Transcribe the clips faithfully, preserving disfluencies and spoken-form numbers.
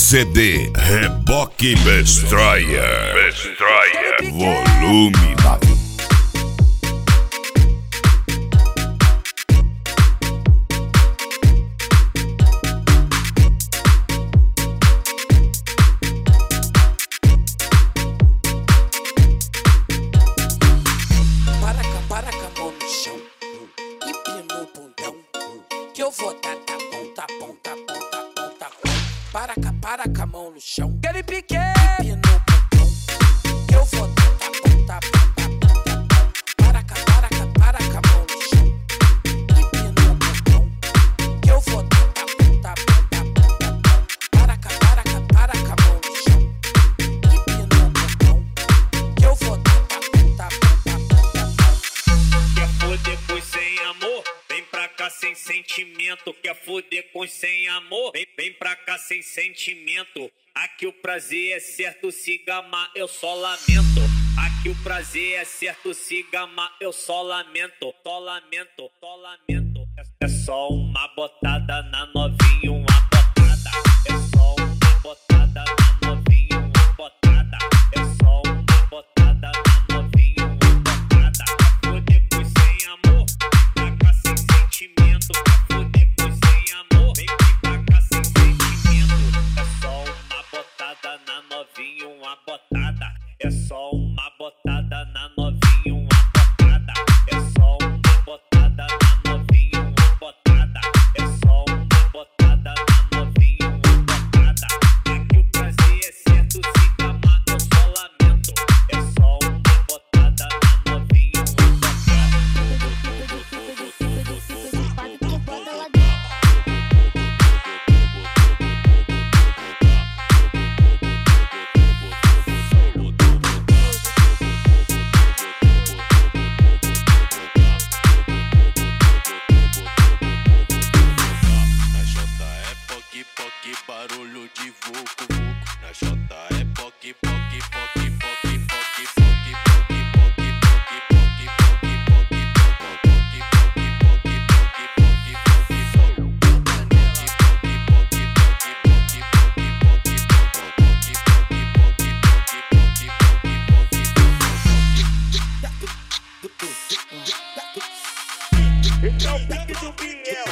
C D Reboque Destroyer. Destroyer. Volume nove. Que eu vou dar tá bom, tá bom, tá bom, tá bom, tá bom. Para cá, para com a mão no chão. Aquele pique, empina o pontão. Que eu vou dar tá bom, tá bom, tá bom, tá bom. Para cá, para cá, para com a mão no chão. Empina o pontão. Que eu vou dar tá bom, tá bom, tá bom, tá bom. Para cá, para cá, para com a mão no chão. Empina o pontão. Que eu vou dar tá bom, tá bom, tá bom, tá bom. Quer foder pois sem amor? Vem pra cá sem sentimento. Quer foder com sem amor? Vem, vem pra cá sem sentimento. Aqui o prazer é certo, se gamar eu só lamento. Aqui o prazer é certo, se gamar eu só lamento. Só lamento, só lamento. É só uma botada na novinha, uma botada. É só uma botada na novinha, uma botada. É só uma botada na novinha, uma botada. Quer foder com sem amor? Vem pra cá sem sentimento. Quer foder com sem amor? Vem, vem pra cá sem sentimento. É só uma botada na novinha, uma botada. É só uma botada na novinha, uma botada. É só uma botada na novinha, uma botada. É só uma botada na novinha, uma botada. Aqui o prazer é certo, se gamar eu só lamento. É só uma botada na novinha, uma barulho de vucu vucu. Na J é poque, poque, poque, poque, poque, poque, poque, poque, poque, poque, poque, poque, poque, esse é o pique do Biel.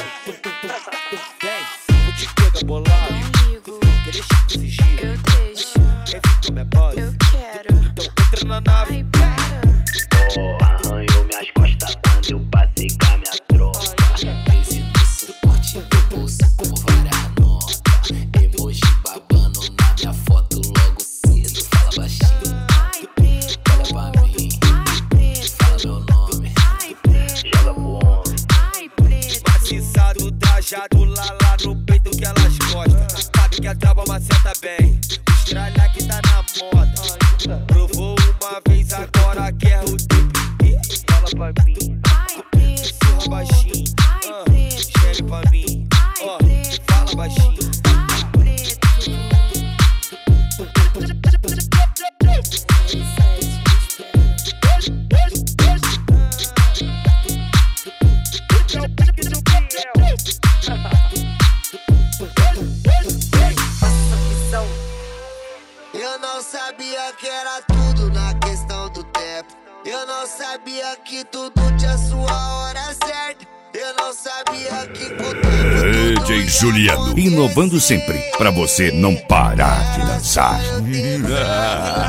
Vou te pegar bolado. Quer deixar desse jeito? Eu deixo. Quer vir com minha base? Eu quero. Então entra na nave. Ai, para. Oh, arranhou minhas costas quando eu passei com a minha tropa. Esse no suporte do bolso como várias notas. Emoji babando na minha foto logo cedo. Fala baixinho, Ai, preto. olha pra mim. Ai, preto. Fala meu nome, Ai, preto. joga pro homem. Ai, preto. Maciçado, trajado lá lá no peito que elas gostam. Sabe que a trava maceta bem. Estralha que tá na moda. Provou uma vez, agora quer o tempo. Fala pra mim, Ai, preto. fala baixinho. Ai, Ah, preto. Espere pra mim. Ai, Ó, preto. fala baixinho. Ai, preto. Eu não sabia que era tudo na questão do tempo. Eu não sabia que tudo tinha sua hora certa. Eu não sabia que com o tempo tudo D J ia Juliano, inovando acontecer. sempre, pra você não parar de dançar.